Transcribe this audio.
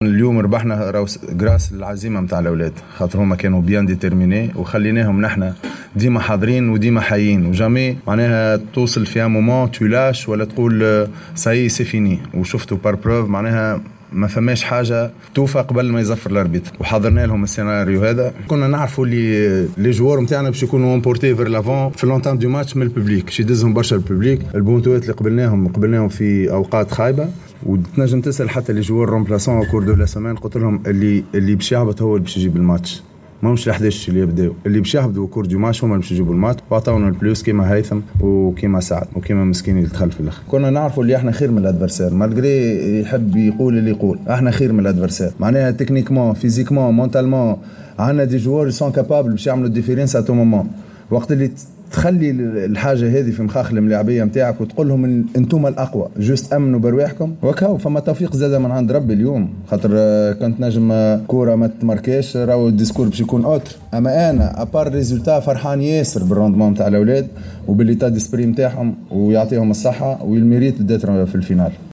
اليوم ربحنا جراس العزيمه نتاع الاولاد، خاطر هما كانوا بيان ديترميني وخليناهم نحنا ديما حاضرين وديما حيين، وجامي معناها توصل في ان مومون تولاش ولا تقول ساي سي فيني. وشفتوا بار بروف معناها ما فماش حاجه توفى قبل ما يزفر الاربيتر، وحضرنا لهم السيناريو هذا. كنا نعرفوا اللي لي جوار نتاعنا باش يكونوا امبورتي فير لافون في لونتان دو ماتش من الببليك، شي يدزهم برشا الببليك. البونتوات اللي قبلناهم في اوقات خايبه، وتنجم تسال حتى لي جوار رومبلاسون او كور دو لا سيمين، قلت لهم اللي باش يهبط هو اللي باش يجيب الماتش، ماهمش ال11 اللي يبداو، اللي باش يهبطوا كور دو ماتش هما اللي باش يجيبوا الماتش. وعطاونا البلوس كيما هيثم وكيما سعد وكيما مسكين اللي دخل في الاخر. كنا نعرفوا اللي احنا خير من الادفرسير، مالغري يحب يقول اللي يقول، احنا خير من الادفرسير معناها تكنيكمون فيزيكمون مونتالمون. عندنا دي جوار سون كابابل باش يعملوا ديفيرنس ا تو مومون. وقت اللي تخلي الحاجه هذه في مخاخ الملاعبيه نتاعك وتقول لهم انتم الاقوى، جوست امنوا برواحكم، وكاو فما توفيق زاده من عند ربي اليوم. خاطر كنت نجم كوره ما تماركاش راهو الديسكور باش يكون اوتر. اما انا ابار ريزولتا فرحان ياسر بالروندمون نتاع الاولاد وبالليتا ديسبري نتاعهم، ويعطيهم الصحه والميريت ديتر في الفينال.